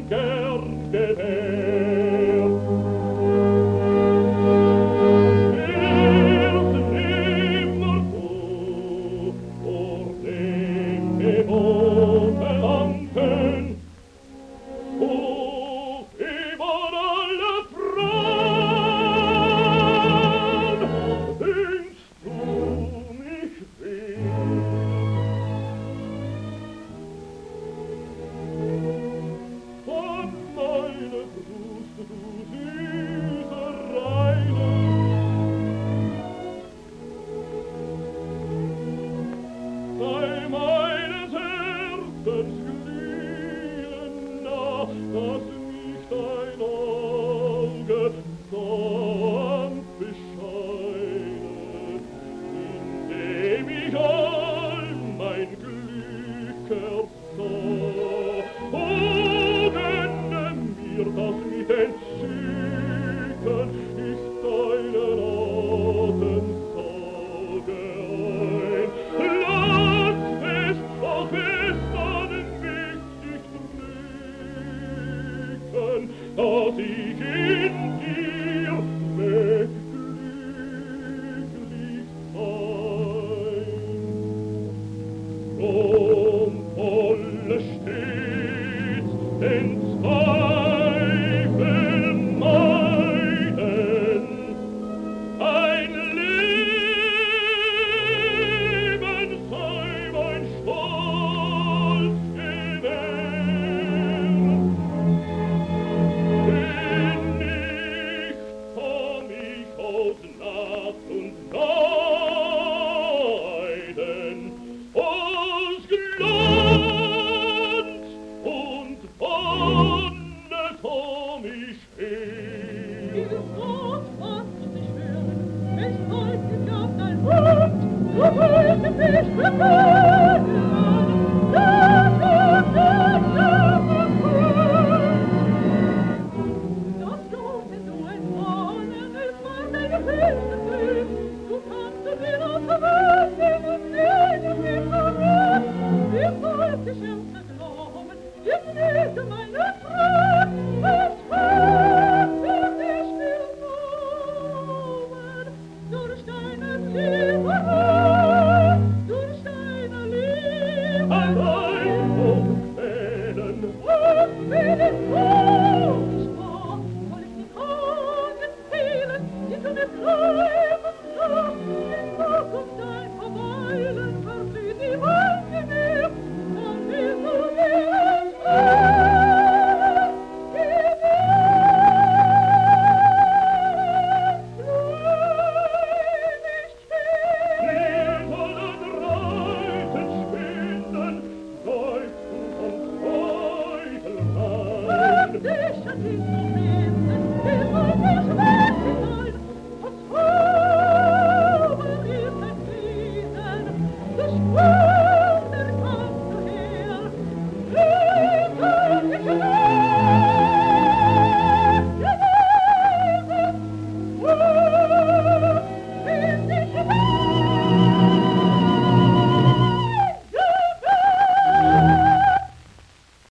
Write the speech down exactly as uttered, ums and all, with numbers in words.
gern gewährt. Erst nimmer so vor dem gewohnten Lampen, hoch über alle Frauen, dünkst du mich wert. Von meiner Brust, du süße Reine, sei meines Herzens Glühen nah, dass mich dein Auge sanft bescheinet, indem ich all mein Glück ersah. O gönne mir das mit Entzücken, ich deinen Atemsauge ein. Lass fest, auch fest an mich dich drücken, dass ich in dir mög glücklich sein. Drum volle stets den Zweifel meiden, ein Leben sei mein Stolz gewährt. Denn nicht komm ich aus Nacht und Leiden, aus Glanz und Wonne komm ich her. Dieses Wort fasst sich schön, es folgt sich auf dein Mund, du willst mich befehlen, lass uns nicht verfallen. Doch du, wenn du ein Wohnen willst, von deinen Füßen grüßt, du kannst du dir auch verwenden und sehen mich verrückt. Wir folgt sich erst das Glauben, im Nöte meiner Frau.